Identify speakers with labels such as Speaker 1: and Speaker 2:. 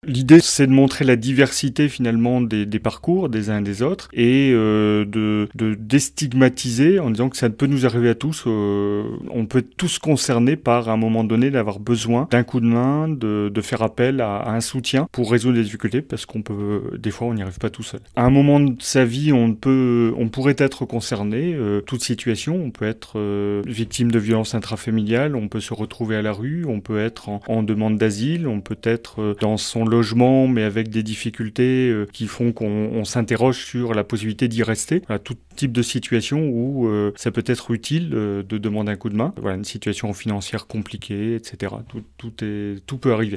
Speaker 1: L'idée, c'est de montrer la diversité finalement des parcours des uns et des autres et de déstigmatiser en disant que ça peut nous arriver à tous. On peut être tous concernés par, à un moment donné, d'avoir besoin d'un coup de main, de faire appel à un soutien pour résoudre les difficultés, parce qu'on peut, des fois, on n'y arrive pas tout seul. À un moment de sa vie, on pourrait être concerné, toute situation. On peut être victime de violences intrafamiliales, on peut se retrouver à la rue, on peut être en demande d'asile, on peut être dans son logement, mais avec des difficultés qui font qu'on s'interroge sur la possibilité d'y rester. Voilà, tout type de situation où ça peut être utile de demander un coup de main. Voilà, une situation financière compliquée, etc. Tout peut arriver.